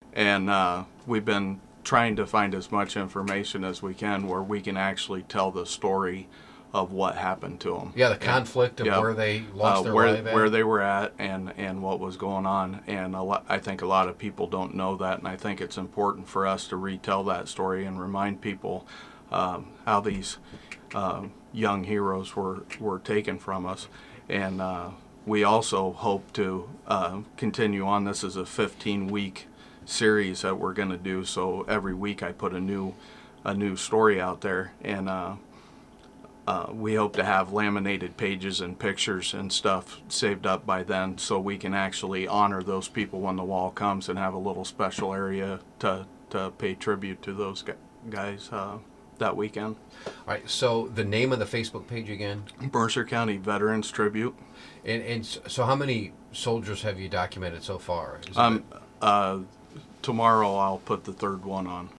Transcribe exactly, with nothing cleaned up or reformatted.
and uh, we've been trying to find as much information as we can where we can actually tell the story of what happened to them. Yeah, the conflict and, of yeah, where they lost uh, their where, life at. where they were at and, and what was going on. And a lot, I think a lot of people don't know that, and I think it's important for us to retell that story and remind people um, how these uh, young heroes were, were taken from us. And uh, we also hope to uh, continue on. This is a fifteen-week series that we're going to do, so every week I put a new a new story out there, and uh, uh, we hope to have laminated pages and pictures and stuff saved up by then, so we can actually honor those people when the wall comes and have a little special area to to pay tribute to those guys uh, that weekend. All right, so the name of the Facebook page again? Mercer County Veterans Tribute. And, and so how many soldiers have you documented so far? Is Um, uh, tomorrow I'll put the third one on.